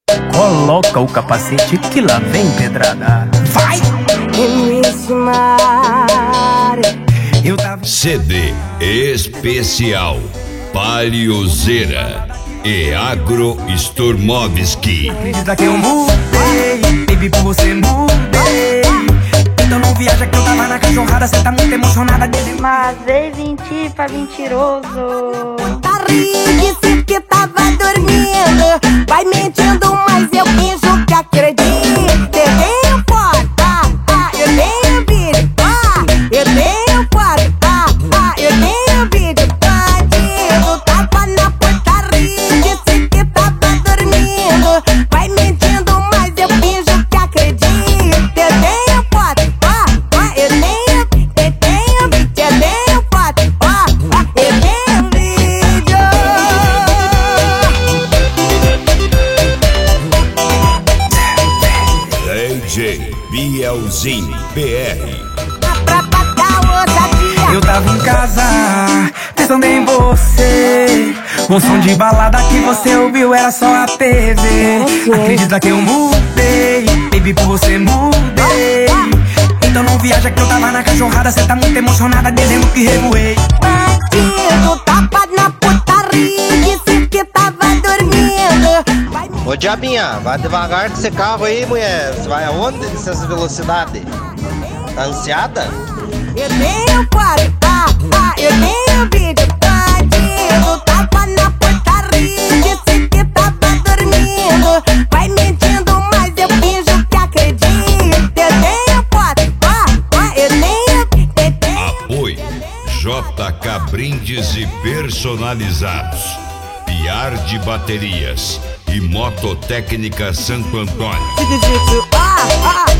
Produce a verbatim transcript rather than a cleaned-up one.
Coloca o capacete que lá vem pedrada. Vai! Eu tava... C D especial Paliozeira e Agro Sturmovski. Acredita que eu mudei, baby, por você mudei. Então não viaja que eu tava na cachorrada, cê tá muito emocionada dele. Mas veio mentir pra mentiroso. Tá rindo, disse que tava dormindo. Vai mentindo, mas eu finjo que acredito. Eu tenho foto, ah, ah, eu tenho vídeo, ah, eu tenho foto, ah, ah, eu tenho vídeo. Bandido, tava na portaria, disse que tava dormindo. Vai mentindo, mas eu finjo que acredito. Eu tenho foto, ah, ah, eu tenho, eu tenho, eu tenho foto, ah, ah, eu tenho vídeo. D J Bielzinho P R. Pra pagar ousadia. Eu tava em casa, pensando em você. O som de balada que você ouviu era só a T V. Acredita que eu mudei, baby, por você mudei. Então não viaja que eu tava na cachorrada, cê tá muito emocionada dizendo que revoei. Bandido, tava na putaria, disse que tava dormindo. Vai me Ô diabinha, vai devagar com esse carro aí, mulher. Você vai aonde nessas velocidades? Tá ansiada? Eu tenho foto, ah, ah, eu tenho vídeo. Bandido, tava na portaria, disse que tava dormindo. Vai mentindo, mas eu finjo que acredito. Eu tenho foto, ah, ah, eu tenho, eu tenho. Apoio J K Brindes e Personalizados, Piar de Baterias e Mototécnica Santo Antônio. Ah, ah.